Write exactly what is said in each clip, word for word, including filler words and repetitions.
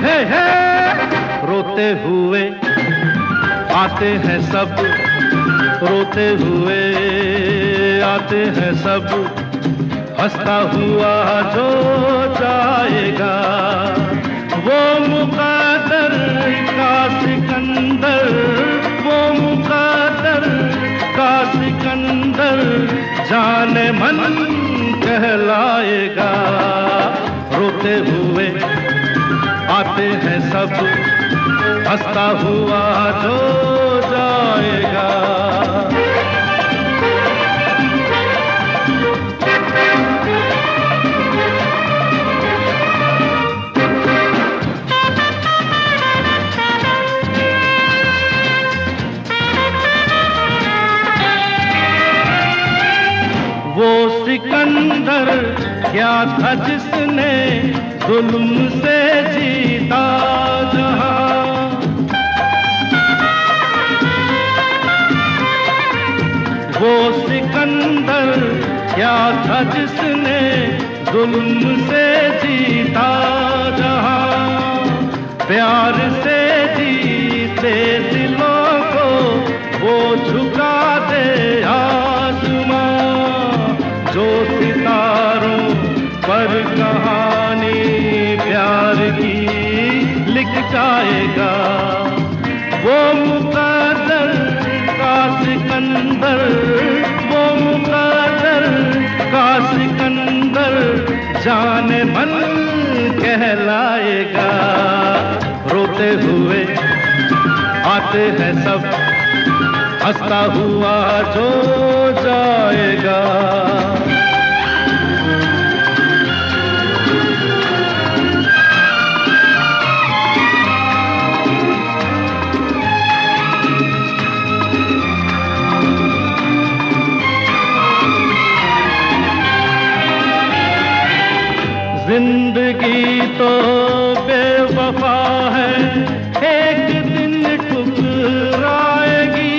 हे हे रोते हुए आते हैं सब, रोते हुए आते हैं सब, हंसता हुआ जो जाएगा वो मुक़द्दर का सिकंदर, वो मुक़द्दर का सिकंदर जाने मन कहलाएगा। रोते हुए आते हैं सब, हंसता हुआ जो जाएगा। वो सिकंदर क्या था जिसने जुल्म से जीता जहां, वो सिकंदर क्या था जिसने जुल्म से जीता जहां, प्यार से जीते दिलों को वो झुका दे आसमां, जो सितारों पर कहानी प्यार की लिख जाएगा। वो मुक़द्दर का सिकंदर, वो मुक़द्दर का सिकंदर जाने मन कहलाएगा। रोते हुए आते हैं सब, हंसता हुआ जो जाएगा। जिंदगी तो बेवफा है, एक दिन ठुकराएगी।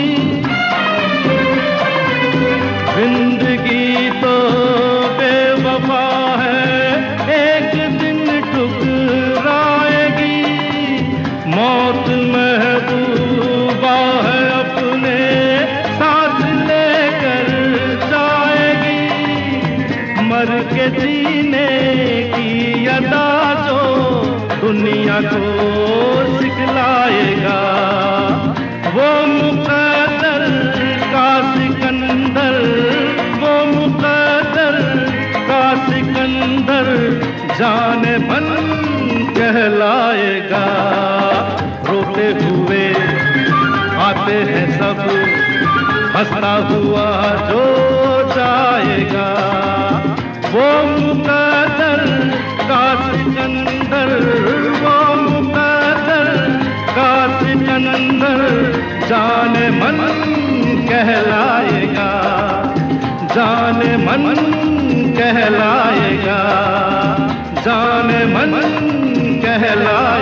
जिंदगी तो बेवफा है, एक दिन ठुकराएगी। मौत महबूबा है, अपने साथ लेकर जाएगी। मर के जीने की अदा जो दुनिया को सिखलाएगा। वो मुक़द्दर का सिकंदर, वो मुक़द्दर का सिकंदर जाने मन कहलाएगा। रोते हुए आते हैं सब, हंसता हुआ जो जाएगा। वो मुक़द्दर का सिकंदर, वो मुक़द्दर का सिकंदर जाने मन कहलाएगा, जाने मन कहलाएगा, जाने मन कहलाएगा।